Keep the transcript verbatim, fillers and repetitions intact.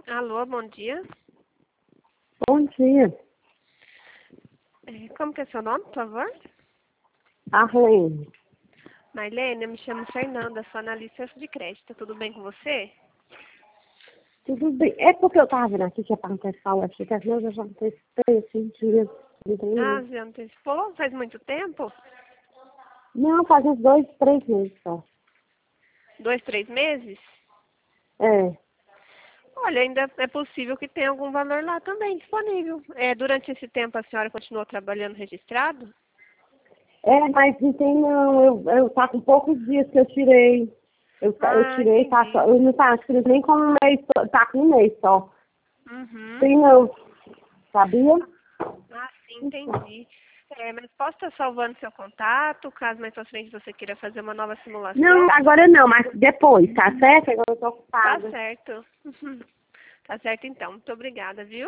Alô, bom dia. Bom dia, É, Como que é seu nome, por favor? Arlene. Marlene, eu me chamo Fernanda, sou analista de crédito. Tudo bem com você? Tudo bem? É porque eu estava vendo aqui que é para antecipar o F G T S, mas eu já antecipei esses dias. Não tem Ah, nenhum. já antecipou? Faz muito tempo? Não, faz uns dois, três meses só. Dois, três meses? É. Olha, ainda é possível que tenha algum valor lá também disponível. É, durante esse tempo a senhora continuou trabalhando registrado? É, mas não tem não. Eu, eu tá com poucos dias que eu tirei. Eu, ta- eu Ah, tirei, tá entendi. só. Eu não tá escrito nem como um mês, só- tá com um mês só. Uhum. Tem não, sabia? Ah, sim, entendi. É, mas posso estar salvando seu contato, caso mais pra frente você queira fazer uma nova Não, simulação? agora não, mas depois, tá certo? Agora eu tô Tá ocupada. certo. Tá certo então. Muito obrigada, viu?